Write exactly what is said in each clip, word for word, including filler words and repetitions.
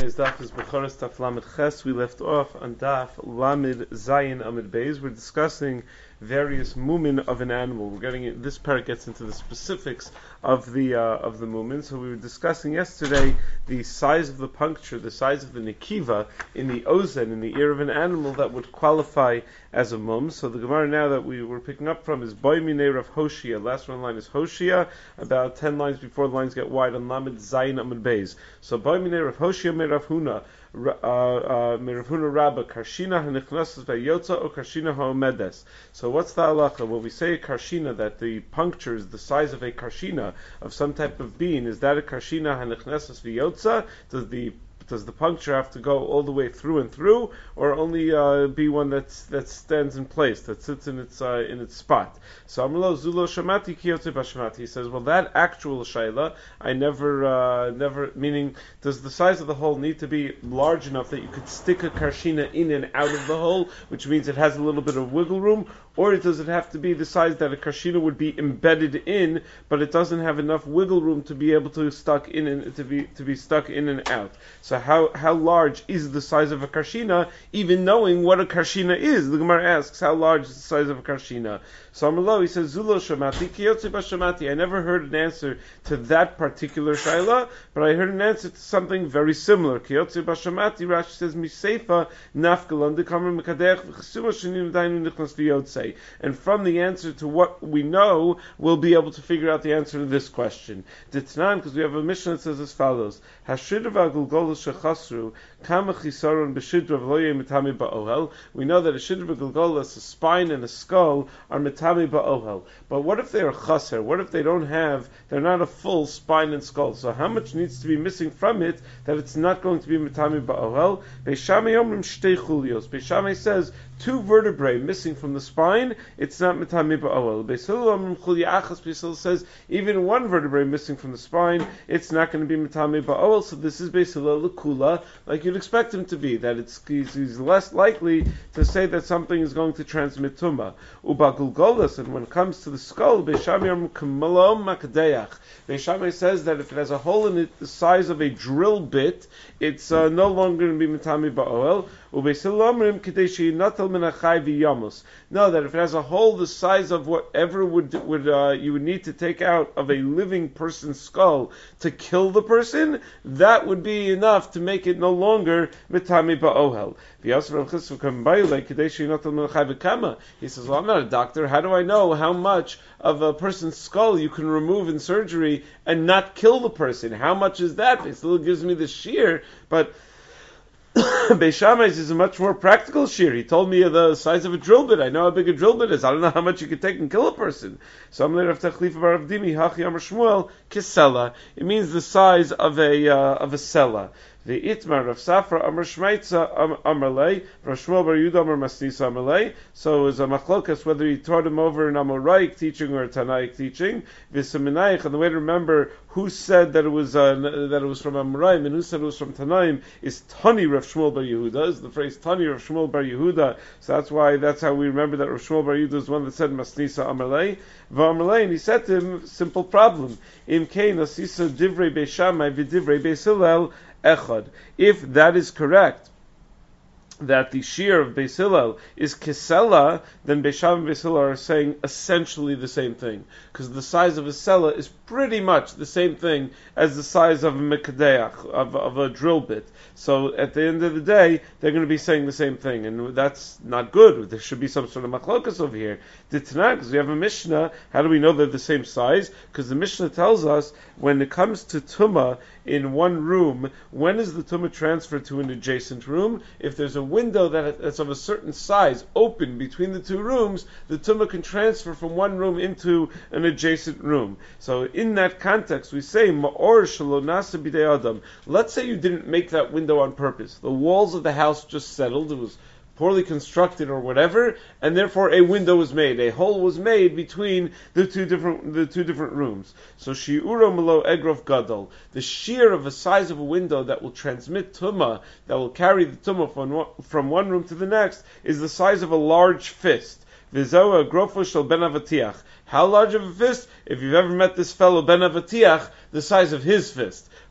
Today's daf is Bechoros Daf Lamed Ches. We left off on daf Lamed Zayin Amid Beis. We're discussing various mumin of an animal. We're getting it, this part gets into the specifics of the uh, of the mumin. So we were discussing yesterday the size of the puncture, the size of the nekiva in the ozen, in the ear of an animal that would qualify as a mum. So the Gemara now that we were picking up from is Boy Minei Rav Hoshia. Last one line is Hoshia, about ten lines before the lines get wide on Lamed Zayin Amid Beis. So Boy Minei Rav Hoshia me Rav Huna. Uh, uh, Mirafuna Rabba Karshina Hanichnasus Vayotza or Karshina Haomedes. So what's the halacha? When we say a Karshina, that the puncture is the size of a Karshina of some type of bean, is that a Karshina Hanichnasus Vayotza? Does the Does the puncture have to go all the way through and through, or only uh, be one that's, that stands in place, that sits in its uh, in its spot? So Amrlo Zulo Shamati Kiyotze Bashmati. He says, well, that actual shayla, I never, uh, never. Meaning, does the size of the hole need to be large enough that you could stick a karshina in and out of the hole, which means it has a little bit of wiggle room, or does it have to be the size that a karshina would be embedded in, but it doesn't have enough wiggle room to be able to stuck in and to be to be stuck in and out? So how how large is the size of a karshina, even knowing what a karshina is? The Gemara asks, how large is the size of a karshina? So Amrlo, he says, Zulo Shamati, Kiyotze Bashamati. I never heard an answer to that particular shayla, but I heard an answer to something very similar. Kiyotze Bashamati, Rashi says, Miseifa, Nafkalon, Dekamer Mekadech, V'chesuma Shanim Dainu Nichnas V'yotzei. And from the answer to what we know, we'll be able to figure out the answer to this question. Ditnan, because we have a mission that says as follows, Hashidra V'agulgolus Shechasru, Kama Chisaron B'shidra V'loye Mitami Ba'ohel. We know that a Shidra V'agulgolus, a spine and a skull, are Mitami Ba'ohel. But what if they are chaser? What if they don't have, they're not a full spine and skull? So how much needs to be missing from it that it's not going to be Mitami Ba'ohel? Beishamei Omrim Shtei Chulios. Beishamei says, two vertebrae missing from the spine, it's not Mitami Ba'ohel. Beis Hillel Omrim Chulya Achas. Beis Hillel says, even one vertebrae missing from the spine, it's not going to be Mitami Ba'ohel. So this is Beis Hillel L'Kula, like you'd expect him to be, that it's he's, he's less likely to say that something is going to transmit Tumah. Uba Gulgolas, and when it comes to the skull, Beishamei Omrim K'malom Makdeach. Beishamei says that if it has a hole in it the size of a drill bit, it's uh, no longer going to be Mitami Ba'ohel. No, that if it has a hole the size of whatever would would uh, you would need to take out of a living person's skull to kill the person, that would be enough to make it no longer Mitami Ba'ohel. He says, well, I'm not a doctor. How do I know how much of a person's skull you can remove in surgery and not kill the person? How much is that? It still gives me the shear, but Beis Shammai is a much more practical shear. He told me the size of a drill bit. I know how big a drill bit is. I don't know how much you can take and kill a person. So I'm going to Tachlifa bar Rav Dimi Hachi Amar Shmuel Kisela. It means the size of a uh, of a sela. The Itmar of Safra Amar Shmeitza Amar Lei, Rav Shmuel bar Yehuda Amar Masnisa Amar Lei. So it was a machlokas whether he taught him over an Amoraic teaching or a Tanaic teaching. V'seminaich, and the way to remember who said that it was uh, that it was from Amoraim and who said it was from Tanaim is Tani Rav Shmuel bar Yehuda. Is the phrase Tani Rav Shmuel bar Yehuda. So that's why that's how we remember that Rav Shmuel bar Yehuda is one that said Masnisa Amar Lei. V'Amar Lei, and he said to him, simple problem. Im kein asisa divrei Beis Shammai v'divrei Beis Hillel echad. If that is correct, that the shear of Beis Hillel is Kisela, then Beis Shammai and Beis Hillel are saying essentially the same thing. Because the size of a sela is pretty much the same thing as the size of a mekadeach, of, of a drill bit. So at the end of the day, they're going to be saying the same thing. And that's not good. There should be some sort of machlokas over here. Ditna, because we have a Mishnah, how do we know they're the same size? Because the Mishnah tells us, when it comes to Tumah in one room, when is the Tumah transferred to an adjacent room? If there's a window that that's of a certain size open between the two rooms, the Tumah can transfer from one room into an adjacent room. So in that context, we say, Ma'or shelo nasa bidei adam. Let's say you didn't make that window on purpose. The walls of the house just settled. It was poorly constructed or whatever, and therefore a window was made. A hole was made between the two different the two different rooms. So shi'uro malo egrof gadol, the shear of the size of a window that will transmit tumah, that will carry the tumah from one, from one room to the next, is the size of a large fist. V'zoa grofo shel ben avatiach. How large of a fist? If you've ever met this fellow Ben Avatiach, the size of his fist.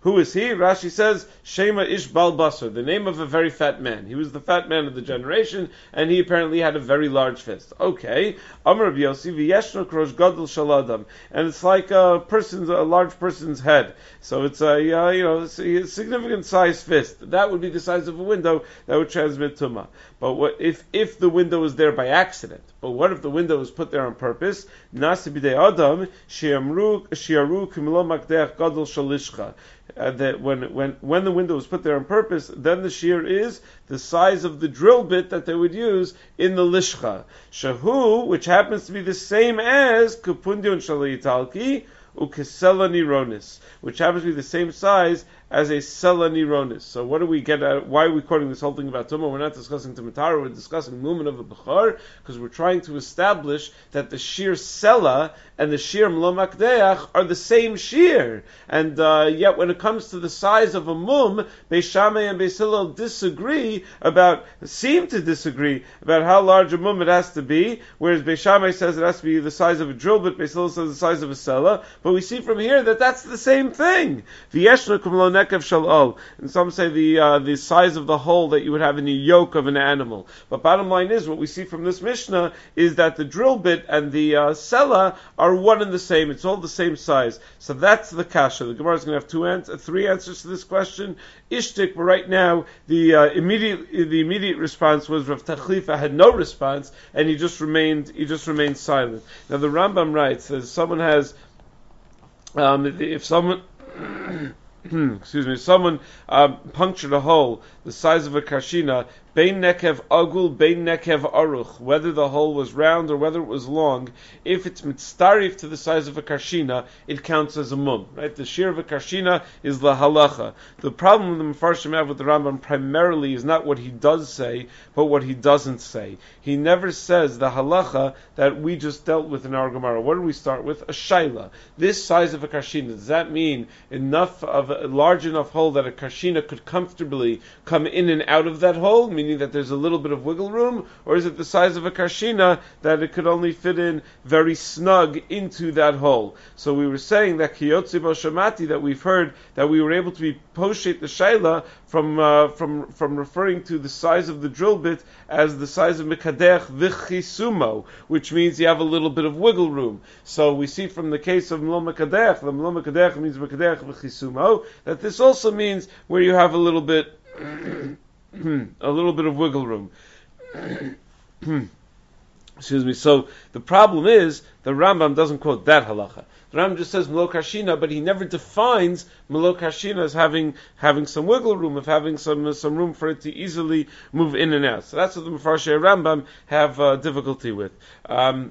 Who is he? Rashi says, Shema Ish Bal Basar, the name of a very fat man. He was the fat man of the generation, and he apparently had a very large fist. Okay. Amar Rabbi Yossi, V'yeshno Krosh Gadol Shaladam. And it's like a person's, a large person's head. So it's a, uh, you know, it's a significant size fist. That would be the size of a window that would transmit Tumah. But what if, if the window is there by accident? But what if the window is put there on purpose? Nasi b'dei Adam, shi'amru, shi'aru kimlo makdeach gadol shalishcha. Uh, that when when when the window was put there on purpose, then the shear is the size of the drill bit that they would use in the lishcha. Shahu, which happens to be the same as kupundion shalitalki ukesela nironis, which happens to be the same size as a sela nironis. So what do we get at? Why are we quoting this whole thing about Tumah? We're not discussing Tumatara, we're discussing Mumin of a Bechar, because we're trying to establish that the sheer sela and the sheer mlomakdeach are the same sheer. And uh, yet when it comes to the size of a mum, Beis Shammai and Beis Hillel disagree about, seem to disagree about how large a mum it has to be, whereas Beis Shammai says it has to be the size of a drill bit, Beis Hillel says the size of a sela. But we see from here that that's the same thing. V'yeshna kumlo nekev shalol. And some say the uh, the size of the hole that you would have in the yoke of an animal. But bottom line is, what we see from this Mishnah is that the drill bit and the uh, sela are one and the same. It's all the same size. So that's the kasha. The Gemara is going to have two ans- three answers to this question. Ishtik, but right now the uh, immediate the immediate response was Rav Tachlifa had no response, and he just remained he just remained silent. Now the Rambam writes that someone has um, if someone excuse me, someone um, punctured a hole the size of a kashina, bein nekev agul, bein nekev aruch, whether the hole was round or whether it was long, if it's mitztarif to the size of a kashina, it counts as a mum. Right? The shear of a kashina is la halacha. The problem the Mefarshim have with the Rambam primarily is not what he does say, but what he doesn't say. He never says the halacha that we just dealt with in our Gemara. What did we start with? A shaila. This size of a kashina, does that mean enough of a large enough hole that a kashina could comfortably come in and out of that hole, meaning that there's a little bit of wiggle room, or is it the size of a kashina that it could only fit in very snug into that hole? So we were saying that kiyotzi bo shamati, that we've heard that we were able to be poshet the shaila from uh, from from referring to the size of the drill bit as the size of mekadech v'chisumo, which means you have a little bit of wiggle room. So we see from the case of mlo mekadech, the mlo mekadech means mekadech v'chisumo, that this also means where you have a little bit a little bit of wiggle room. Excuse me. So the problem is the Rambam doesn't quote that halacha. The Rambam just says Melo Kashina, but he never defines Melo Kashina as having having some wiggle room, of having some uh, some room for it to easily move in and out. So that's what the Mefarshei Rambam have uh, difficulty with. Um,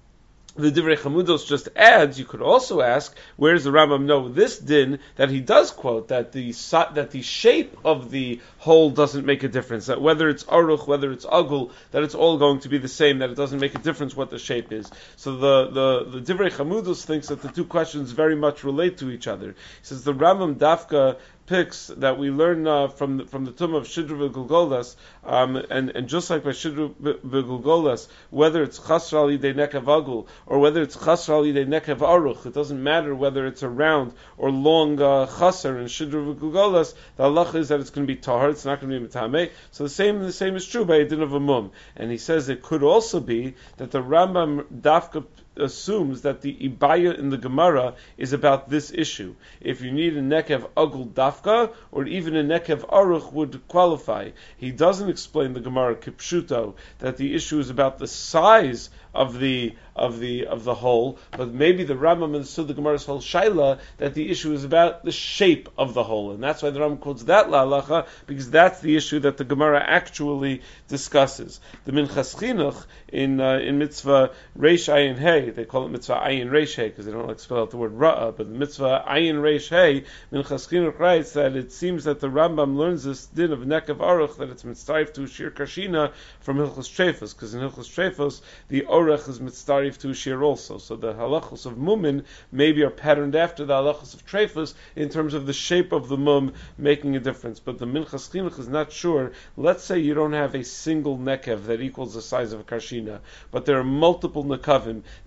The Divrei Chamudos just adds, you could also ask, where does the Rambam know this din that he does quote, that the that the shape of the hole doesn't make a difference, that whether it's aruch, whether it's agul, that it's all going to be the same, that it doesn't make a difference what the shape is. So the, the, the Divrei Chamudos thinks that the two questions very much relate to each other. He says the Rambam Dafka picks that we learn uh, from the, from the Tumah of Shidru v'Gulgolas, um, and and just like by Shidru v'Gulgolas, whether it's Chasra Lidei Nekev Agul or whether it's Chasra Lidei Nekev Aruch, it doesn't matter whether it's a round or long uh, Chasar in Shidru v'Gulgolas. The halacha is that it's going to be tahar, it's not going to be mitame. So the same the same is true by a din of a mum. And he says it could also be that the Rambam Dafka assumes that the Ibaya in the Gemara is about this issue. If you need a Nekev Agul Dafka, or even a Nekev Aruch would qualify. He doesn't explain the Gemara Kipshuto, that the issue is about the size of the of the of the hole, but maybe the Rambam understood the Gemara's whole shaila that the issue is about the shape of the hole, and that's why the Rambam quotes that la'alacha, because that's the issue that the Gemara actually discusses. The Minchas Chinuch in uh, in mitzvah Reish Ayin Hey, they call it mitzvah Ayin Reish Hey because they don't like to spell out the word Ra'ah, but the mitzvah Ayin Reish Hey, Minchas Chinuch writes that it seems that the Rambam learns this din of Nekev Aruch, that it's mitzvah to Shir Kashina from Hilchos Trefos, because in Hilchos Trefos the Orech is mitzvah to Shir also. So the halachos of mumin maybe are patterned after the halachos of Trefos in terms of the shape of the mum making a difference. But the Minchas Chinuch is not sure. Let's say you don't have a single nekev that equals the size of a kashina, but there are multiple nekavim that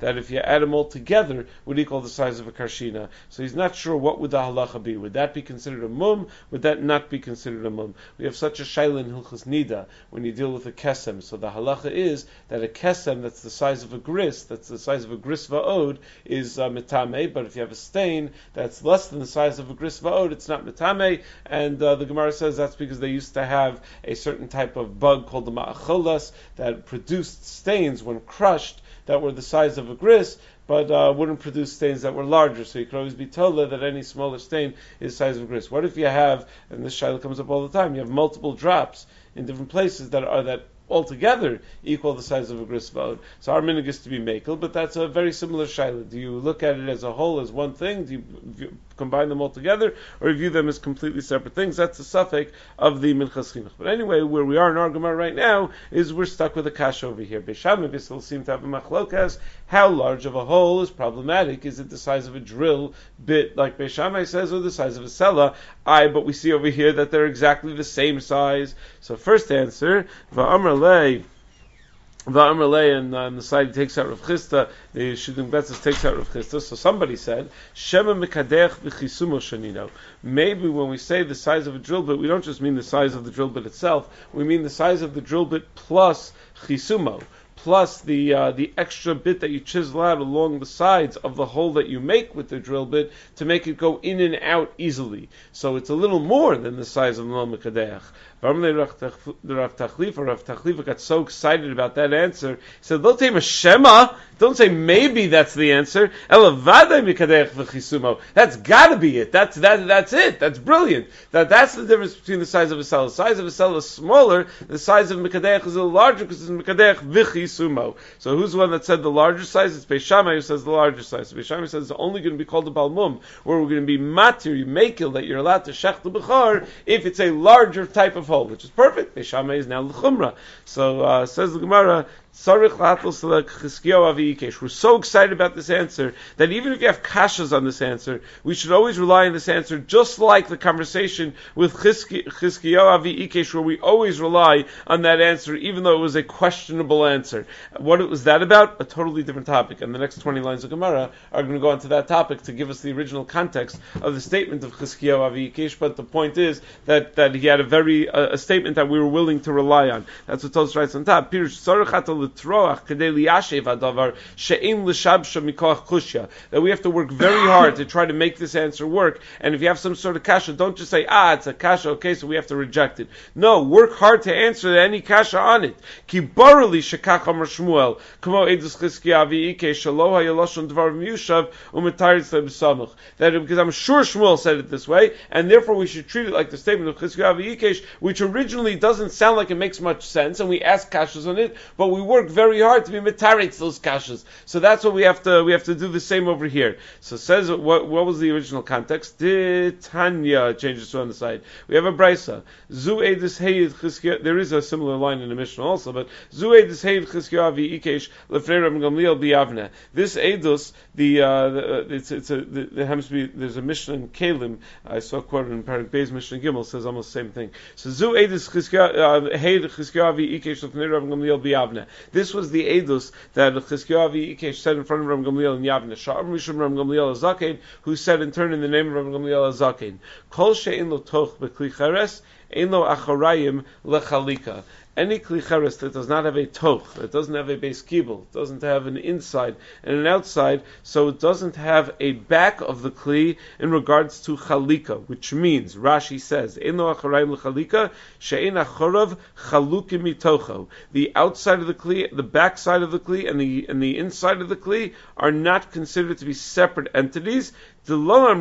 that if you add them all together would equal the size of a karshina. So he's not sure what would the halacha be. Would that be considered a mum? Would that not be considered a mum? We have such a shaila in Hilchos Nida when you deal with a kesem. So the halacha is that a kesem that's the size of a gris, that's the size of a gris va'od, is uh, metame. But if you have a stain that's less than the size of a gris va'od, it's not metame. And uh, the Gemara says that's because they used to have a certain type of bug called the ma'acholas that produced stains when crushed that were the size of a gris, but uh, wouldn't produce stains that were larger. So you could always be told that any smaller stain is the size of a gris. What if you have, and this shaila comes up all the time, you have multiple drops in different places that are that altogether equal the size of a gris va'od? So our minhag is to be makel, but that's a very similar shaila. Do you look at it as a whole, as one thing? Do you view, combine them all together, or view them as completely separate things? That's the suffix of the Minchas Chinuch. But anyway, where we are in our Gemara right now is we're stuck with a kasha over here. Beis Shammai still seem to have a machlokas. How large of a hole is problematic? Is it the size of a drill bit, like Beis Shammai says, or the size of a sela? I, but we see over here that they're exactly the same size. So first answer, Va'amar lei, Va'amar lei, and on the side he takes out Rav Chisda, the Shidduch Betzos takes out Rav Chisda. So somebody said, Shema mekadech v'chisumo shanino. Maybe when we say the size of a drill bit, we don't just mean the size of the drill bit itself, we mean the size of the drill bit plus chisumo, plus the uh, the extra bit that you chisel out along the sides of the hole that you make with the drill bit to make it go in and out easily. So it's a little more than the size of the Mol Mekadeach. The Rav Tachlifa, Rav Tachlifa got so excited about that answer. He said, "Don't say Shema. Don't say maybe that's the answer. That's got to be it. That's that. That's it. That's brilliant. That that's the difference between the size of a cell. The size of a cell is smaller. The size of Mekadeach is a little larger because it's Mekadeach v'chisumo. So who's the one that said the larger size? It's Beis Shammai who says the larger size. So Beis Shammai says it's only going to be called a balmum, where we're going to be matir mekil that you're allowed to shech the bechar if it's a larger type of hole, which is perfect. Beis Shammai is now l'chumra. So uh, says the Gemara, we're so excited about this answer that even if you have kashas on this answer, we should always rely on this answer, just like the conversation with Chizkiyahu Avi Ikesh, where we always rely on that answer, even though it was a questionable answer. What was that about? A totally different topic. And the next twenty lines of Gemara are going to go into that topic to give us the original context of the statement of Chizkiyahu Avi Ikesh. But the point is that, that he had a very uh, a statement that we were willing to rely on. That's what Tosfos writes on top. That we have to work very hard to try to make this answer work. And if you have some sort of kasha, don't just say, ah, it's a kasha, okay, so we have to reject it. No, work hard to answer any kasha on it. Ki barali shekach amar Shmuel, kamo edus Chizkiyahu Avi Ikesh, shelo hayaloshon dvar miyushav umetaritz lebesamach. That because I'm sure Shmuel said it this way, and therefore we should treat it like the statement of Chizkiyahu Avi Ikesh, which originally doesn't sound like it makes much sense, and we ask kashas on it, but we work very hard to be metaritz those kashas. So that's what we have to we have to do the same over here. So it says what what was the original context? Tanya changes to on the side. We have a brisa. Zu edus heid Chizkiyahu. There is a similar line in the Mishnah also, but Zu edus heid Chizkiyahu Avi Ikesh lefnei Rabbi Gamliel bi'avne. This edus, the, uh, the it's it's a the, there happens to be there's a Mishnah in Kalim. I saw quoted in Parak Beis Mishnah Gimel says almost the same thing. So Zu edus Chizkiyahu heid Chizkiyahu Avi Ikesh lefnei Rabbi Gamliel bi'avne. This was the edus that Chizkiyahu Avi Ikesh said in front of Rabbi Gamliel in Yavne. Sha'ar Mishum Rabbi Gamliel Azaken, who said in turn in the name of Rabbi Gamliel Azaken, Kol she'in lo toch b'kli cheres, ein lo acharayim lechalika. Any kli cheres that does not have a toch, that doesn't have a base kibble, doesn't have an inside and an outside, so it doesn't have a back of the kli in regards to chalika, which means, Rashi says, ein lo acharayim lechalika, she'ein achorav chalukim mitocho. The outside of the kli, the back side of the kli, and the and the inside of the kli are not considered to be separate entities. We don't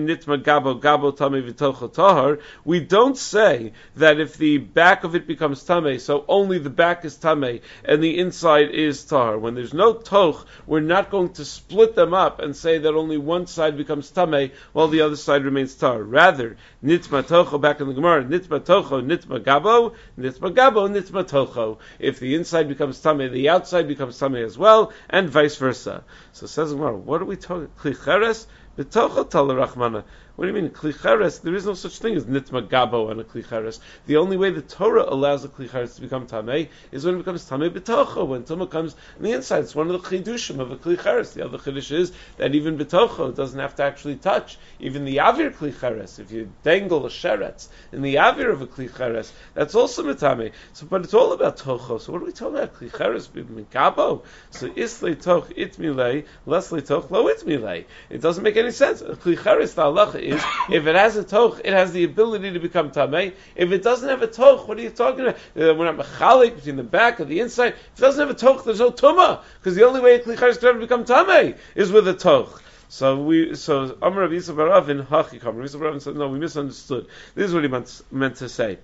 say that if the back of it becomes tameh, so only the back is tameh and the inside is tahar. When there's no toch, we're not going to split them up and say that only one side becomes tameh while the other side remains tahar. Rather, nitma tocho, back in the Gemara, nitma tocho, nitma gabo, nitma gabo, nitma tocho. If the inside becomes tameh, the outside becomes tameh as well, and vice versa. So says the Gemara, what are we talking? Klicheres? What do you mean? Kli cheres, there is no such thing as nitma gabo on a kli cheres. The only way the Torah allows a kli cheres to become tamei is when it becomes tamei b'tocho, when tumah comes on the inside. It's one of the chidushim of a kli cheres. The other chidush is that even b'tocho doesn't have to actually touch. Even the avir kli cheres, if you dangle a sheretz in the avir of a kli cheres, that's also metame. So, but it's all about tocho. So what are we talking about? Kli cheres b'gabo. So islei toch it milei, leslei toch lo it milei. It doesn't make any sense. A kli cheres, the halacha is, if it has a toch, it has the ability to become tamei. If it doesn't have a toch, what are you talking about? Uh, we're not mechalik between the back and the inside. If it doesn't have a toch, there's no tumah, because the only way a kli cheres can ever become tamei is with a toch. So we, so Amar Rav Yisrael bar Ravin Hachikam. Rav Yisrael bar Ravin said, no, we misunderstood. This is what he meant, meant to say.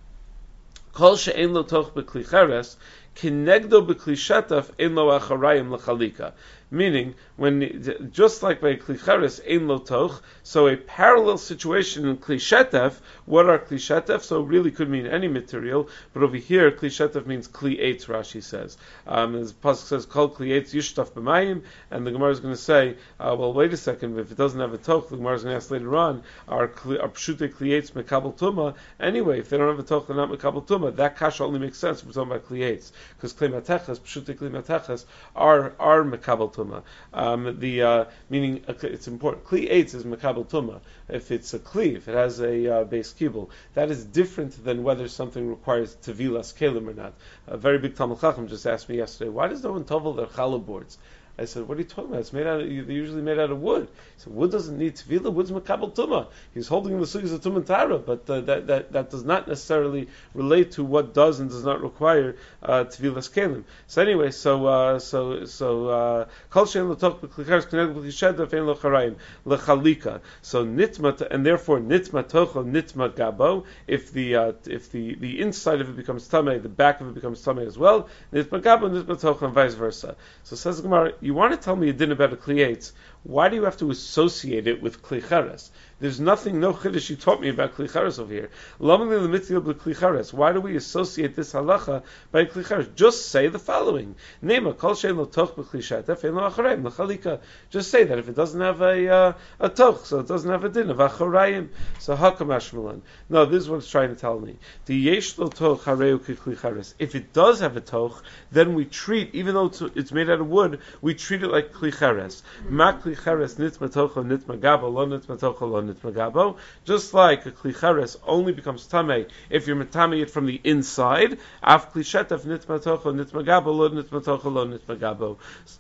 Kol she'en lo toch b'kli cheres, kinegdo b'kli shetaf en lo acharayim l'chalika. Meaning, when just like by kli cheres ein lo toch, so a parallel situation in kli shetef. What are kli shetef? So it really could mean any material, but over here kli shetef means kli eitz. Rashi says, um, as pasuk says, kol kli eitz yishtaf b'mayim, and the Gemara is going to say, uh, well, wait a second, if it doesn't have a toch, the Gemara is going to ask later on, are pshute kli eitz mekabel tuma? Anyway, if they don't have a toch, they're not mekabel tuma. That kasha only makes sense if we're talking about kli eitz, because kli matechas, pshute kli matechas are are mekabel tuma. Um, the uh, meaning uh, it's important. Kli eitz is mekabel tuma. If it's a kli, if it has a uh, base kibul, that is different than whether something requires tevilas kelim or not. A very big Talmud Chacham just asked me yesterday, why does no one tovel their challah boards? I said, what are you talking about? It's made out of, they're usually made out of wood. He said, wood doesn't need tefillah, wood's makabel tumah. He's holding the sugyas of tumah and tara, but uh, that, that, that does not necessarily relate to what does and does not require uh, tefillas kelim. So anyway, so, uh, so, so, kol she'en lo toch b'klicheres k'neged b'klishedav ein lo charayim, l'chalika. So nitma, and therefore nitma tocho, nitma gabo, if the, uh, if the, the inside of it becomes tamei, the back of it becomes tamei as well, nitma gabo, nitma tocho, and vice versa. So says the Gemara, you want to tell me a din about a kli eitz, why do you have to associate it with kli cheres? There's nothing, no chiddush you taught me about kli cheres over here. Why do we associate this halacha by kli cheres? Just say the following: Nema kol shein lo toch b'kli shetef ein lo acharayim l'chalika. Just say that if it doesn't have a uh, a toch, so it doesn't have a din of acharayim. So hakam ashmalan. No, this is what it's trying to tell me. The yesh lo toch hareu kli cheres. If it does have a toch, then we treat, even though it's, it's made out of wood, we treat it like kli cheres. Ma kli cheres nitma tocho nitma gabo lo nitma tocho lo nitma gabo. Just like a kli cheres only becomes tamei if you're metame it from the inside. Af kli shetef nitma tocho nitma gabo lo nitma tocho lo nitma gabo.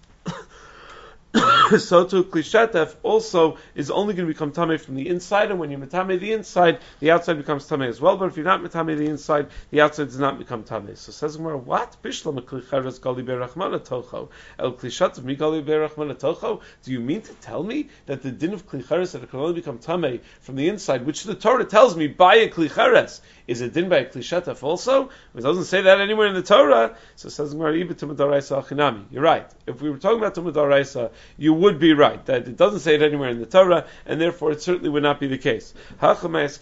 So too, kli shetef also is only going to become tamei from the inside, and when you metame the inside, the outside becomes tamei as well. But if you're not metame the inside, the outside does not become tamei. So says Gemara, what? Bishlam kli cheres gali berachmana tocho el kli shetef mi gali berachmana tocho? Do you mean to tell me that the din of kli cheres that it can only become tamei from the inside, which the Torah tells me by a kli cheres, is a din by a kli shetef also? It doesn't say that anywhere in the Torah. So says Gemara, ibet tumah daraisa achinami. You're right. If we were talking about tumah daraisa, you would be right, that it doesn't say it anywhere in the Torah, and therefore it certainly would not be the case. We're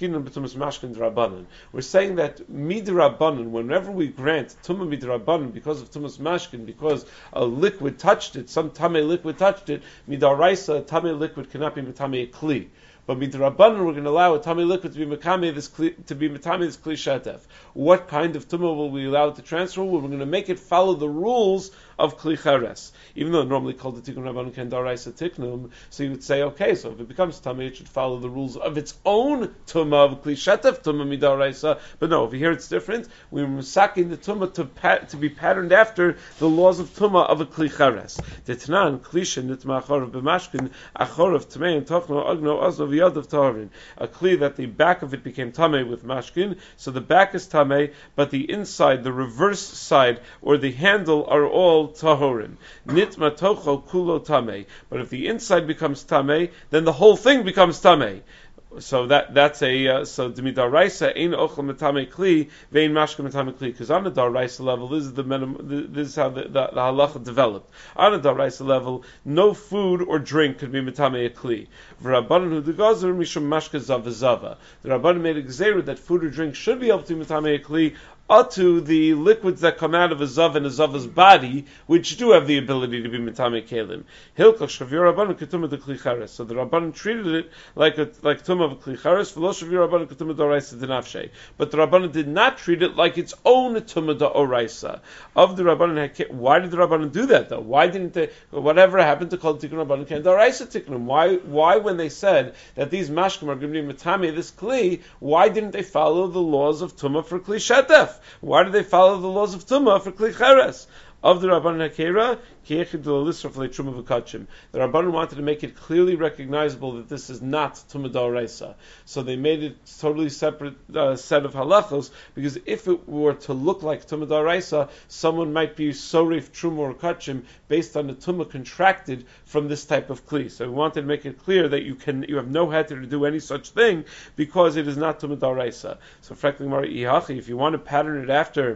saying that midrabanan, whenever we grant tumah midrabanan because of tumas mashkin, because a liquid touched it, some tamei liquid touched it, midaraisa, tamei liquid cannot be tamei kli. But midrabanan, we're going to allow a tamei liquid to be metame this kli, to be metame this kli shetef. What kind of tumah will we allow it to transfer? Well, we're going to make it follow the rules of kli cheres, even though normally called the tikkun rabbanon ken daraisa tiknum. So you would say, okay, so if it becomes tamei, it should follow the rules of its own tumah of kli shetef tumah midaraisa. But no, over here it's different. We're masaking the tumah to pat, to be patterned after the laws of tumah of a kli cheres. Detnan klisha nitma achorav b'mashkin achorav tamei and tochno agno azov yadav taharin. A kli that the back of it became tamei with mashkin, so the back is tamei, but the inside, the reverse side, or the handle are all tahorim. Nitma tocho kulo tamei. But if the inside becomes tamei, then the whole thing becomes tamei. So that that's a uh, so demidaraisa ein ochel metame kli vein mashka metame kli, because on the daraisa level this is the minimum, this is how the, the, the halacha developed. On the daraisa level, no food or drink could be metame a kli. V'rabbanan hu degazer mishum mashka zava zava. The rabbanan made a gzeira that food or drink should be able to be metame a kli Atu, the liquids that come out of a zav and a zav's body, which do have the ability to be mitame kelim. Hilkach shavir rabbanon ketuma de klichares. So the rabbanon treated it like a like tumah of klichares. V'lo shavir rabbanon ketuma d'oraisa denafshe. But the rabbanon did not treat it like its own tumah d'oraisa. Of the rabbanon, why did the rabbanon do that though? Why didn't they? Whatever happened to kol tikkun rabbanon can d'oraisa tikkunim? Why? Why when they said that these mashkim are going to be mitame this kli, why didn't they follow the laws of tumah for kli shetef? Why did they follow the laws of tumah for kli cheres? Of the Rabbanan Hakera, the Rabbanan wanted to make it clearly recognizable that this is not Tumah D'Oraisa. So they made it totally separate uh, set of halachos, because if it were to look like Tumah D'Oraisa, someone might be Soref Truma or Kachim based on the Tumah contracted from this type of Kli. So we wanted to make it clear that you can you have no heter to do any such thing because it is not Tumah D'Oraisa. So frankly, if you want to pattern it after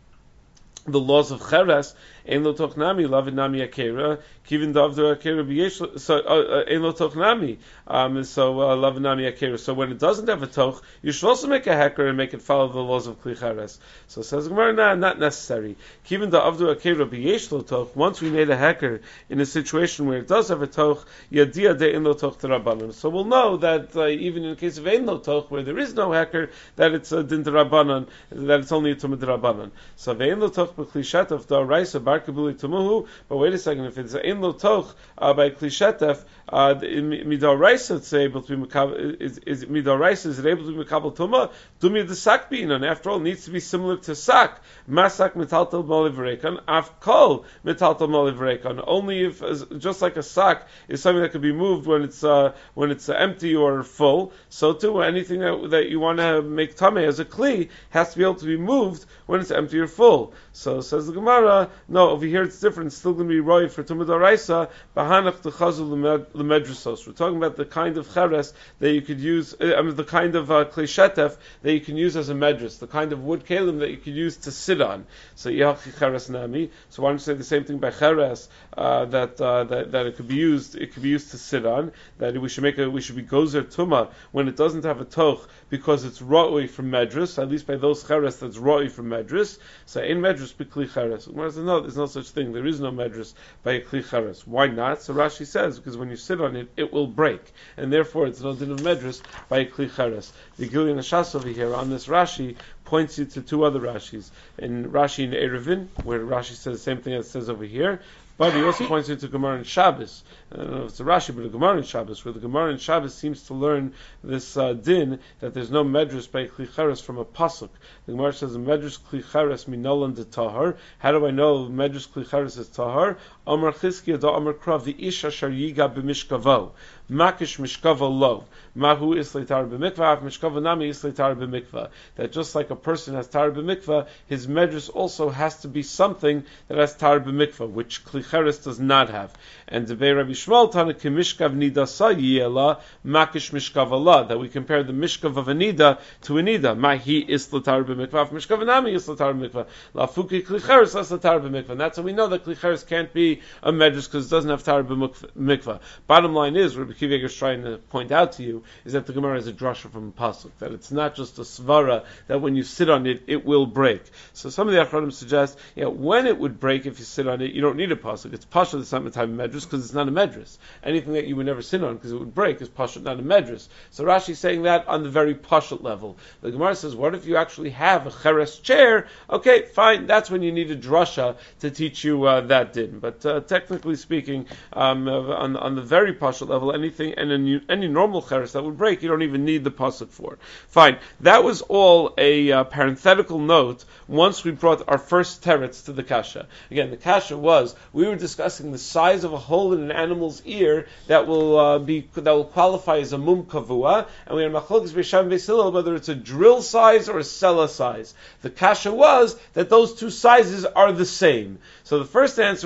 the laws of Cheres, Ein lo tochnami, lavid nami akera, kivin davdu akera b'yesh, so, Ein lo tochnami, um, so, uh, lavid nami akera. So when it doesn't have a toch, you should also make a heker and make it follow the laws of Kli Cheres. So says Gemara, nah, not necessary. Kivin davdu akera b'yesh lo toch, once we made a heker in a situation where it does have a toch, yadia de ein lo toch t'rabbanan. So we'll know that, uh, even in the case of ein lo toch, where there is no heker, that it's a din t'rabbanan, that it's only a tumah t'rabbanan. So ve'ein lo toch b'Kli Shetef d'oraisa bar kabuli tumuhu. But wait a second, if it's ein lo toch uh, by Kli Shetef, uh, midoraisa it's able to be mekabel, is, is midoraisa is it able to be mekabel tumah? Dumi the sak binan. After all, it needs to be similar to sak. Masak metaltal molivrekan, af kol metaltal molivrekan. Only if, just like a sak is something that can be moved when it's uh, when it's uh, empty or full, so too anything that, that you want to make tameh as a kli has to be able to be moved when it's empty or full. So says the Gemara, no, over here it's different. It's still going to be roy for tumah d'oraisa. Bahanach t'chazu l'medrasos. We're talking about the kind of cheres that you could use. I mean, the kind of uh, kli shetef that you can use as a medras, the kind of wood kalim that you could use to sit on. So yachi cheres nami. So why don't you say the same thing by cheres uh, that, uh, that that it could be used? It could be used to sit on. That we should make a we should be gozer tumah when it doesn't have a toch because it's roy from medras. At least by those cheres that's roy from medras. So in medras be kli cheres. No, there's no such thing. There is no medras by a kli cheres. Why not? So Rashi says because when you sit on it, it will break, and therefore it's no din of medras by a kli cheres. The Gilian Ashas over here on this Rashi points you to two other Rashis. In Rashi in Erevin, where Rashi says the same thing as it says over here. But he also points you to Gemara in Shabbos. I don't know if it's a Rashi, but a Gemara in Shabbos, where the Gemara in Shabbos seems to learn this uh, din that there's no medrash by Kli Cheres from a pasuk. The Gemara says medrash Kli Cheres minolan de tahar. How do I know medrash Kli Cheres is tahar? Amar Chizkiya da Amar Krav the Isha Shar Yiga b'Mishkavo Makish Mishkavo Lo Mahu Islay Tar b'Mikvah Mishkavo Nami Islay Tar b'Mikvah. That just like a person has Tar b'Mikvah, his medrash also has to be something that has Tar b'Mikvah, which Kli Cheres does not have. And the Rabbi Shmuel Tana Kimishkav Nidasa Yela Makish Mishkav Allah, that we compare the Mishkav of a Nida to a Nida. Mahi Islay Tar b'Mikvah Mishkavo Nami Islay Tar b'Mikvah Lafuki Kli Cheres Islay Tar b'Mikvah. And that's how we know that Kli Cheres can't be a medrash because it doesn't have tar b'mikvah. Bottom line is, Rabbi Akiva Eiger is trying to point out to you, is that the Gemara is a drasha from a pasuk, that it's not just a svara that when you sit on it, it will break. So some of the Achronim suggest, yeah, when it would break if you sit on it, you don't need a pasuk. It's pasuk that's not a type of medrash because it's not a medrash. Anything that you would never sit on because it would break is pasuk, not a medrash. So Rashi is saying that on the very pasuk level. The Gemara says, what if you actually have a cheres chair? Okay, fine, that's when you need a drasha to teach you uh, that din. But uh, technically speaking, um, on, on the very pasuk level, anything and any, any normal cheres that would break, you don't even need the pasuk for. Fine. That was all a uh, parenthetical note once we brought our first teretz to the kasha. Again, the kasha was, we were discussing the size of a hole in an animal's ear that will uh, be that will qualify as a mum kavua, and we had machlokes b'sham v'silil whether it's a drill size or a sela size. The kasha was that those two sizes are the same. So the first answer we had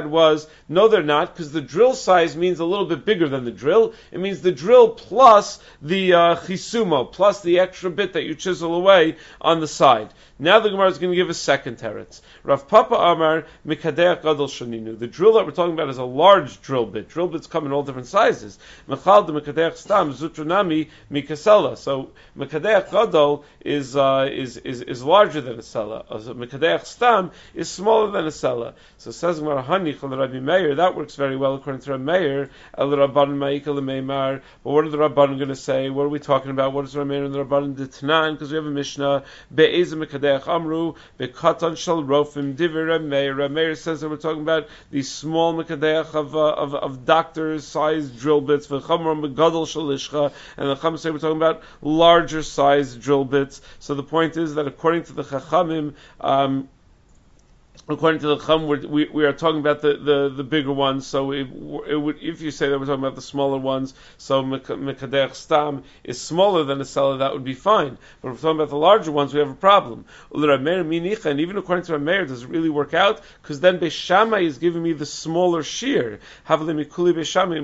was, no they're not, because the drill size means a little bit bigger than the drill. It means the drill plus the uh, chisumo, plus the extra bit that you chisel away on the side. Now the Gemara is going to give a second teretz. Rav Papa Amar Mikadeach Gadol Shaninu. The drill that we're talking about is a large drill bit. Drill bits come in all different sizes. Mechal de Mikadeach Stam Zutranami Mikasela. So Mikadeach Gadol is uh, is is is larger than a sela. So Mikadeach Stam is smaller than a sela. So says Gemara Hani Chol Rabbi Meir. That works very well according to Rabbi Meir. El Rabbanan Ma'ikal Meimar. But what are the Rabbanan going to say? What are we talking about? What is Rabbi Meir and the Rabbanan D'Tanan? Because we have a Mishnah. Be'ez Mikadeach Amru Be'katan Shal Rofim Diver Rabbi Meir. Rabbi Meir says that we're talking about these small Mikadeach of uh, of of doctors sized drill bits. V'chamram Be'gadol Shalishcha. And the Chacham say we're talking about larger sized drill bits. So the point is that according to the Chachamim, um, according to the Chum, we we are talking about the, the, the bigger ones. So it, it would, if you say that we're talking about the smaller ones, so Mekadeach Stam is smaller than a seller, that would be fine. But if we're talking about the larger ones, we have a problem. And even according to Rameir, does it really work out? Because then Beis Shammai is giving me the smaller shear. And then it's going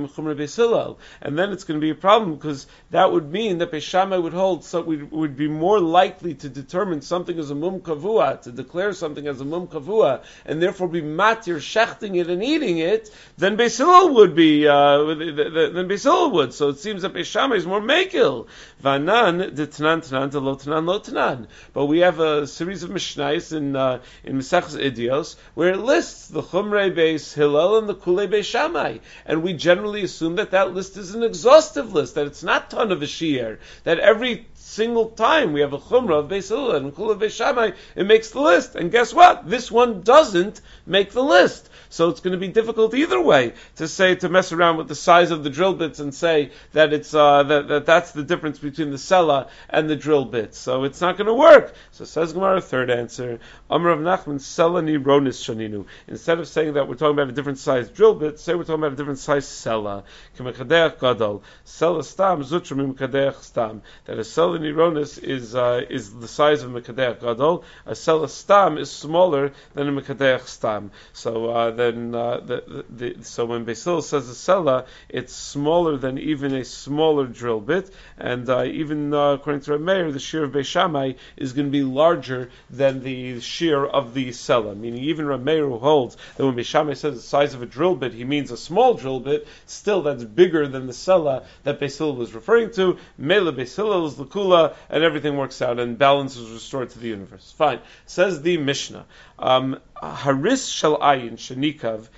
to be a problem, because that would mean that Beis Shammai would hold, so we would be more likely to determine something as a mum kavua, to declare something as a mum kavua, and therefore be matir shechting it and eating it, then Beis Hillel would be uh, than Beis Hillel would. So it seems that Beis Shammai is more mekil. Vanan de tanan tanan de lo tanan lo tanan. But we have a series of mishnayos in uh, in Maseches Idios where it lists the chumrei Beis Hillel and the kulei Beis Shammai, and we generally assume that that list is an exhaustive list, that it's not ton of a shiur, that every single time we have a chumrah of Beis Hillel and Kula Beis Shammai, it makes the list. And guess what? This one doesn't make the list. So it's going to be difficult either way to say, to mess around with the size of the drill bits and say that it's uh, that, that that's the difference between the sela and the drill bits. So it's not going to work. So says Gemara, third answer, Amar of Nachman sela nironis shaninu. Instead of saying that we're talking about a different size drill bit, say we're talking about a different size sela. K'mekadeach gadol. Sela stam zutrim mekadeach stam. That a sela nironis is uh, is the size of mekadeach gadol. A sela stam is smaller than a mekadeach stam. So uh, then uh, the, the, the so when Beis Hillel says a sela, it's smaller than even a smaller drill bit, and uh, even uh, according to Reb Meir, the shear of Beis Shammai is going to be larger than the shear of the sela. Meaning, even Reb Meir, who holds that when Beis Shammai says the size of a drill bit, he means a small drill bit. Still, that's bigger than the sela that Beis Hillel was referring to. Mela Beis Hillel is the kula, and everything works out, and balance is restored to the universe. Fine. Says the Mishnah. Um, Haris shel ayin shenikav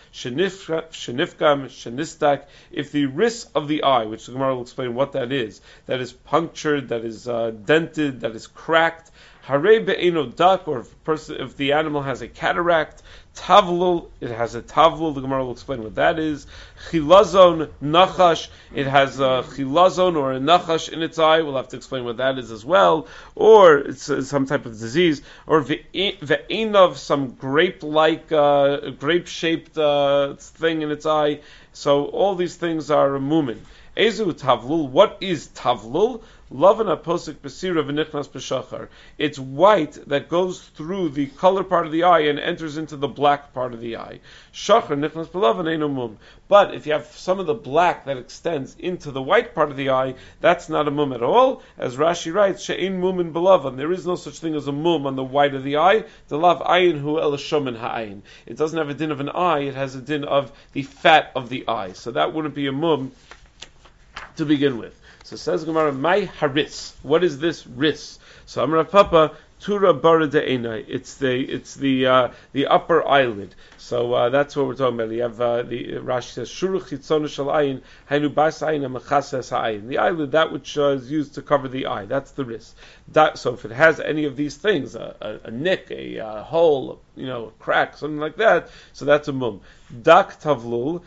shenifkam shenistak. If the ris of the eye, which the Gemara will explain what that is, that is punctured, that is uh, dented, that is cracked. Hare be'eno dak, or if, person, if the animal has a cataract. Tavlul, it has a tavlul. The Gemara will explain what that is. Chilazon nachash, it has a chilazon or a nachash in its eye. We'll have to explain what that is as well. Or it's uh, some type of disease. Or ve'enov, some grape-like, uh, grape-shaped uh, thing in its eye. So all these things are a mumin. Ezu tavlul, what is tavlul? Lavana posik besira v'nichnas b'shachar. It's white that goes through the color part of the eye and enters into the black part of the eye. Shachar nichnas b'lavan eino mum. But if you have some of the black that extends into the white part of the eye, that's not a mum at all. As Rashi writes, she'ein mum in b'lavan. There is no such thing as a mum on the white of the eye. The lav ayin hu el shomen ha'ayin. It doesn't have a din of an eye. It has a din of the fat of the eye. So that wouldn't be a mum to begin with. So says Gemara, my haris. What is this ris? So Amar Papa, Tura bara de'enai. It's the it's the uh, the upper eyelid. So uh, that's what we're talking about. You have uh, the Rashi says Shuru chitzonu shel ayin hainu bas ayin amachases ha'ayin. The eyelid, that which uh, is used to cover the eye. That's the ris. That, so if it has any of these things, a, a, a nick, a, a hole, you know, a crack, something like that, so that's a mum. Dak tavlul.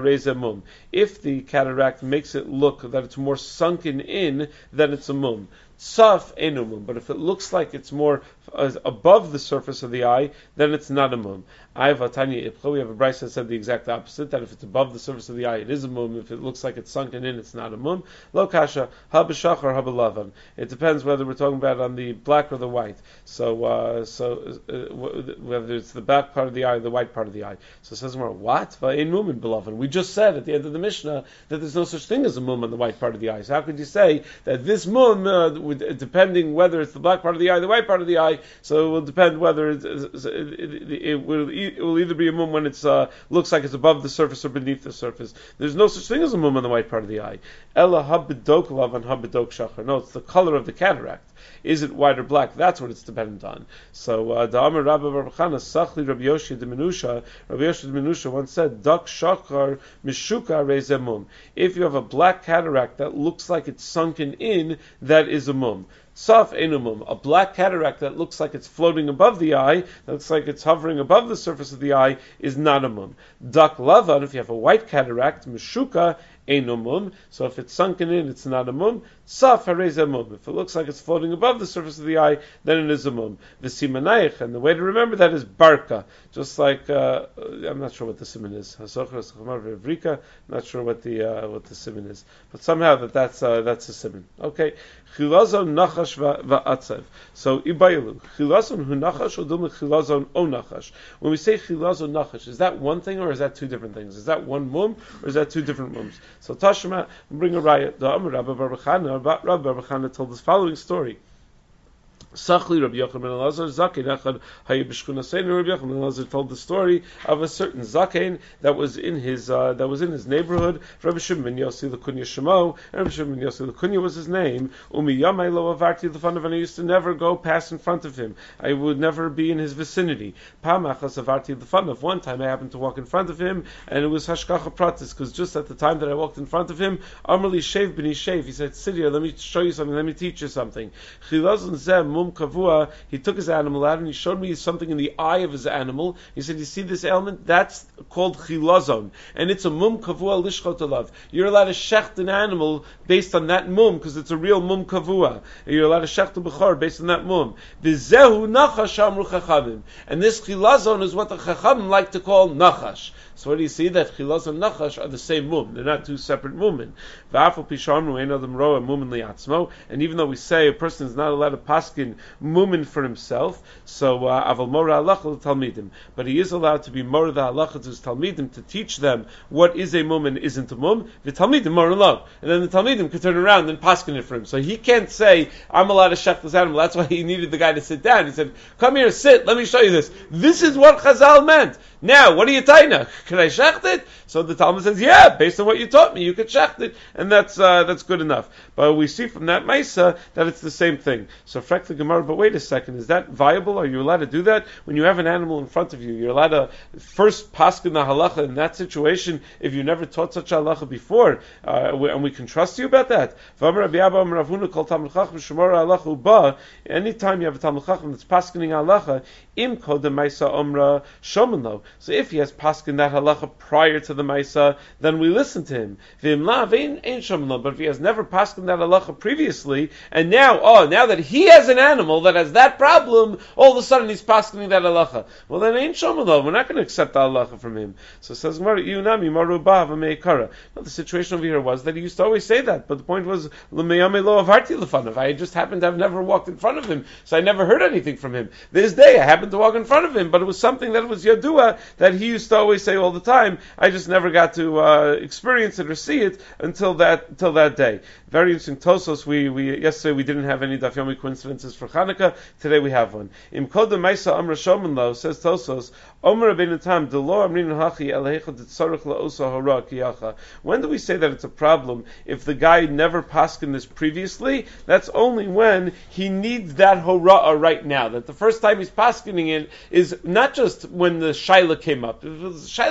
If the cataract makes it look that it's more sunken in, then it's a mum. Saf enu mum. But if it looks like it's more uh, above the surface of the eye, then it's not a mum. I have a tanya ipcha. We have a brayso that said the exact opposite, that if it's above the surface of the eye, it is a mum. If it looks like it's sunken in, it's not a mum. Lo kasha, ha b'shach or ha b'lavan. It depends whether we're talking about on the black or the white. So, uh, so uh, whether it's the back part of the eye or the white part of the eye. So it says more, what? Va'ein mum in b'lavan. We just said at the end of the Mishnah that there's no such thing as a mum on the white part of the eye. So how could you say that this mum, uh, would, depending whether it's the black part of the eye or the white part of the eye, so it will depend whether it, it, it, it will it will either be a mum when it uh, looks like it's above the surface or beneath the surface. There's no such thing as a mum on the white part of the eye. Ella habedok lavan habedok shachar. No, it's the color of the cataract. Is it white or black? That's what it's dependent on. So, the Amar Rabbi Bar Chana Sachli Rabbi Yoshi de Menusha, Rabbi Yoshi de Menusha once said, Dak shachar mishuka rezemum. If you have a black cataract that looks like it's sunken in, that is a mum. Saf enumum, a black cataract that looks like it's floating above the eye, that looks like it's hovering above the surface of the eye, is not a mum. Dak lavan, if you have a white cataract, mishuka enumum, so if it's sunken in, it's not a mum. Saf harez a mum. If it looks like it's floating above the surface of the eye, then it is a mum. The simanayich, and the way to remember that is barka. Just like uh, I'm not sure what the siman is. I'm not sure what the uh, what the siman is, but somehow that that's uh, that's a siman. Okay. Chilazon nachash va'atzev. So ibayilu chilazon hu nachash odum chilazon o nachash. When we say chilazon nachash, is that one thing or is that two different things? Is that one mum or is that two different mums? So Tashma, bring a riot. The Amar Rabbi Bar Chana, Rabbi Bar Chana told this following story. Sachli Rabbi Yochanan ben Elazar Zakein Echad Hayu b'Shchuna Seinu. Rabbi Yochanan ben Elazar told the story of a certain Zakein that was in his uh, that was in his neighborhood. Rabbi Shimon ben Yossi L'Kunya Shemo, and Rabbi Shimon ben Yossi L'Kunya was his name. Umi Yamai Lo Avarti L'Fanav, and I used to never go past in front of him. I would never be in his vicinity. Pam Achas Avarti L'Fanav. One time I happened to walk in front of him, and it was Hashkacha Pratis, because just at the time that I walked in front of him, Amrli Shev b'ni Shev. He said, "Sit here, let me show you something. Let me teach you something." Chilazon Zeh Kavua, he took his animal out and he showed me something in the eye of his animal. He said, "You see this ailment? That's called chilazon, and it's a mum kavua lishchot alav. You're allowed to shecht an animal based on that mum because it's a real mum kavua. You're allowed to shecht a bechor based on that mum. V'zehu nachash amru chachamim, and this chilazon is what the chachamim like to call nachash." So what do you see? That chilaz and nachash are the same mum. They're not two separate mumin. And even though we say a person is not allowed to paskin mumin for himself, so aval mora halacha talmidim, but he is allowed to be mora the halacha to his talmidim to teach them what is a mum and isn't a mum. The talmidim mora love, and then the talmidim could turn around and paskin it for him. So he can't say, "I'm allowed to shech this animal." That's why he needed the guy to sit down. He said, "Come here, sit. Let me show you this. This is what Chazal meant. Now, what are you taina? Can I shecht it?" So the Talmud says, "Yeah, based on what you taught me, you could shecht it," and that's uh, that's good enough. But we see from that Maisa that it's the same thing. So, frek the Gemara. But wait a second, is that viable? Are you allowed to do that when you have an animal in front of you? You're allowed to first paskin the halacha in that situation if you never taught such a halacha before, uh, and we can trust you about that. Anytime you have a Talmud Chacham that's paskening halacha, im kol de Maisa omra shomenlo. So if he has paskin that halacha prior to the Maisa, then we listen to him. But if he has never paskin that halacha previously, and now, oh, now that he has an animal that has that problem, all of a sudden he's paskening that halacha. Well, then ain't shomenlo. We're not going to accept the halacha from him. So it says, no, the situation over here was that he used to always say that, but the point was, I just happened to have never walked in front of him, so I never heard anything from him. This day I happened to walk in front of him, but it was something that was Yadua that he used to always say all the time. I just never got to uh, experience it or see it until that until that day. Very interesting. Tosos, we, we yesterday we didn't have any Daf Yomi coincidences for Chanukah. Today we have one. Im kol de Maisa Amra Shomenlo, says Tosos, Omer Rabbeinu Tam Delo Amrin Hachi Elhecha Tzarich LaOsa Hora Kiyacha. When do we say that it's a problem if the guy never paskin this previously? That's only when he needs that Hora right now. That the first time he's paskening it is not just when the Shaila came up. If the Shaila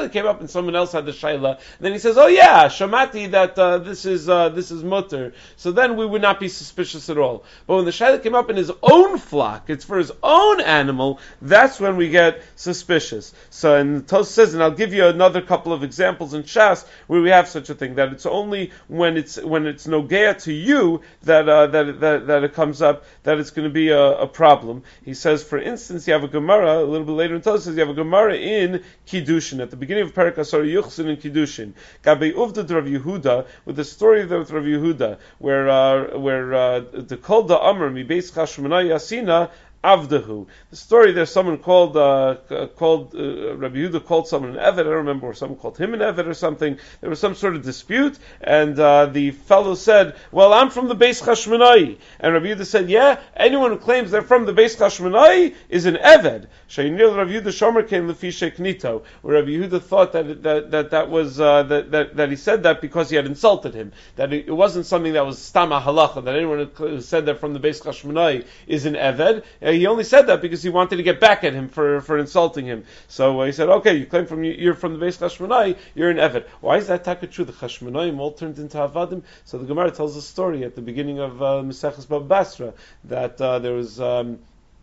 shaila came up and someone else had the shaila, and then he says, oh yeah, shamati that uh, this is uh, this is mutter, so then we would not be suspicious at all. But when the shaila came up in his own flock, it's for his own animal, that's when we get suspicious. So, and Tos says, and I'll give you another couple of examples in Shas where we have such a thing, that it's only when it's when it's nogea to you that uh, that, that that it comes up that it's going to be a, a problem. He says, for instance, you have a Gemara a little bit later in Tos says you have a Gemara in Kiddushin at the beginning of Perek Asar Yuchsin in Kiddushin. Gabei Uvda Rav Yehuda, with the story of the Rav Yehuda, where uh, where uh, the Kol da Amr mi Beis Chashmonai Yasina Avdahu. The story there's someone called uh, called uh, Rabbi Yehuda called someone an Eved. I don't remember, or someone called him an Eved or something. There was some sort of dispute, and uh, the fellow said, "Well, I'm from the Beis Chashmonai," and Rabbi Yehuda said, "Yeah, anyone who claims they're from the Beis Chashmonai is an Eved." Sheinil Rabbi Yehuda Shomer came lefi sheknito, where Rabbi Yehuda thought that that that that was uh, that, that that he said that because he had insulted him. That it, it wasn't something that was stama halacha. That anyone who said they're from the Beis Chashmonai is an Eved. He only said that because he wanted to get back at him for, for insulting him. So uh, he said, okay, you claim from you're from the Beis Chashmonai, you're an Eved. Why is that taka true? The Chashmonaim all turned into Avadim. So the Gemara tells a story at the beginning of uh, Maseches Baba Basra that uh, there was um,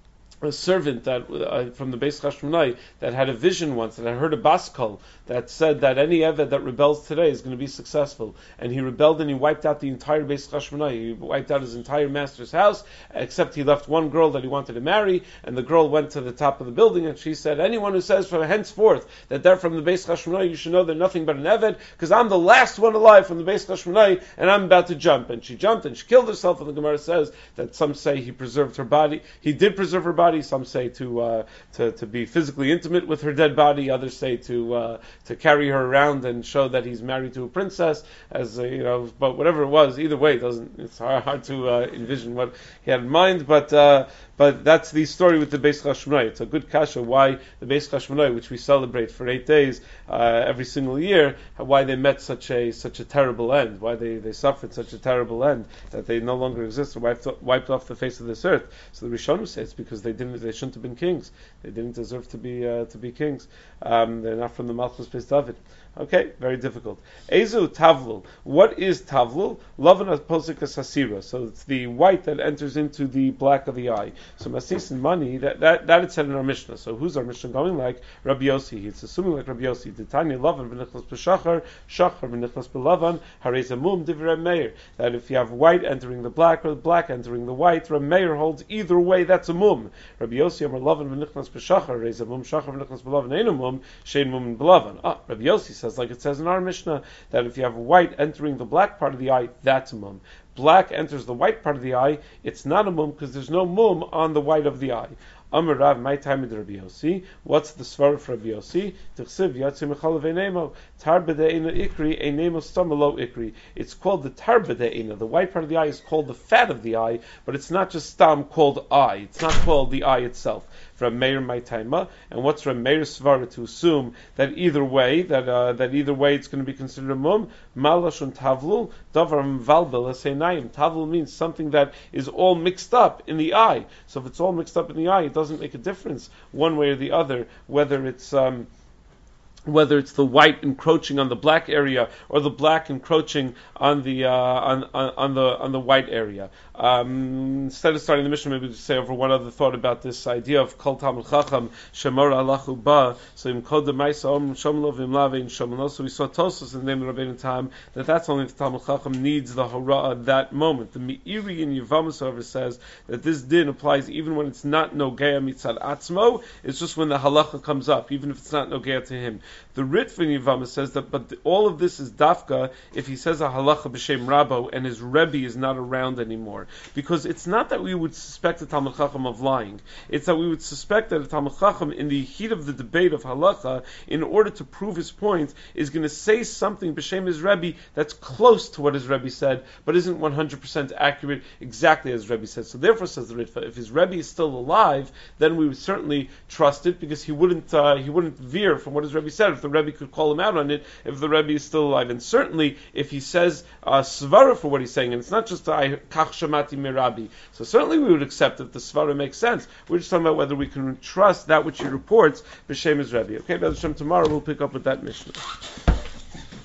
a servant that uh, from the Beis Chashmonai that had a vision once, that had heard a baskal that said that any Eved that rebels today is going to be successful. And he rebelled and he wiped out the entire Beis Chashmonai. He wiped out his entire master's house, except he left one girl that he wanted to marry, and the girl went to the top of the building and she said, anyone who says from henceforth that they're from the Beis Chashmonai, you should know they're nothing but an Eved, because I'm the last one alive from the Beis Chashmonai, and I'm about to jump. And she jumped and she killed herself, and the Gemara says that some say he preserved her body. He did preserve her body. Some say to uh, to to be physically intimate with her dead body. Others say to uh, to carry her around and show that he's married to a princess. As uh, you know, but whatever it was, either way, it doesn't. It's hard, hard to uh, envision what he had in mind. But uh, but that's the story with the Beis Chashmonai. It's a good kasha why the Beis Chashmonai, which we celebrate for eight days uh, every single year, why they met such a such a terrible end. Why they, they suffered such a terrible end that they no longer exist, or wiped wiped off the face of this earth. So the Rishonim say it's because they didn't. They shouldn't have been kings. They didn't deserve to be uh, to be kings. Um, they're not from the Malchus Beis David. Okay, very difficult. Ezu Tavlul. What is Tavlul? Lavan Posik Hasira. So it's the white that enters into the black of the eye. So Masis and money, that, that that it said in our Mishnah. So who's our Mishnah going like? Rabbi Yossi. It's assuming like Rabbi Yossi. Titania Lavan B'nichlas B'shachar, Shachar B'nichlas B'lavan, Harez Amum Divrei Meir. That if you have white entering the black or the black entering the white, Rabbi Meir holds either way, that's a mum. Rabbi Yossi Amar Lavan B'nichlas B'shachar, Harez Amum, Shachar B'nichlas B'lavan, Ein Amum, Shein Mum B'lavan. Ah, Rabbi Yossi says, like it says in our Mishnah, that if you have white entering the black part of the eye, that's a mum. Black enters the white part of the eye, it's not a mum because there's no mum on the white of the eye. Amar Rav, my time with Rabbi Yossi. What's the svar for Rabbi Yossi? T'chsiv yatzim echalav einemo tar b'de'ena ikri einemo stamalo ikri. It's called the tar b'de'ena. The white part of the eye is called the fat of the eye, but it's not just stam called eye. It's not called the eye itself. From Meir my taima, and what's from Meir's svara to assume that either way, that uh, that either way it's going to be considered a mum. Malashun tavlul davar mvalbel eseinayim. Tavlul means something that is all mixed up in the eye. So if it's all mixed up in the eye, it doesn't make a difference one way or the other whether it's um, whether it's the white encroaching on the black area or the black encroaching on the uh, on, on on the on the white area. Um, instead of starting the mission, maybe we say over one other thought about this idea of Kol Talmud Chacham Shemor Alachu Ba. So in Kol Demaisa Om Shomlo Vimlave in Shomlo. So we saw Tosos in the name of Rabbeinu Tam that that's only if the Talmud Chacham needs the Hora at that moment. The Meiri in Yevamos however says that this din applies even when it's not Nogea Mitzad Atzmo. It's just when the halacha comes up, even if it's not Nogea to him. The Ritva in Yevamos says that, but the, all of this is dafka if he says a halacha b'shem Rabbo and his Rebbe is not around anymore. Because it's not that we would suspect the Talmud Chacham of lying. It's that we would suspect that the Talmud Chacham, in the heat of the debate of halacha, in order to prove his point, is going to say something b'shem his Rebbe that's close to what his Rebbe said, but isn't one hundred percent accurate exactly as Rebbe said. So therefore, says the Ritva, if his Rebbe is still alive, then we would certainly trust it because he wouldn't uh, he wouldn't veer from what his Rebbe said. If the Rebbe could call him out on it, if the Rebbe is still alive, and certainly if he says uh, svara for what he's saying, and it's not just I kach shema Shmati Mirabi. So certainly we would accept if the Svara makes sense. We're just talking about whether we can trust that which he reports, B'Shem is Rebbe. Okay, B'Shem, tomorrow we'll pick up with that Mishnah.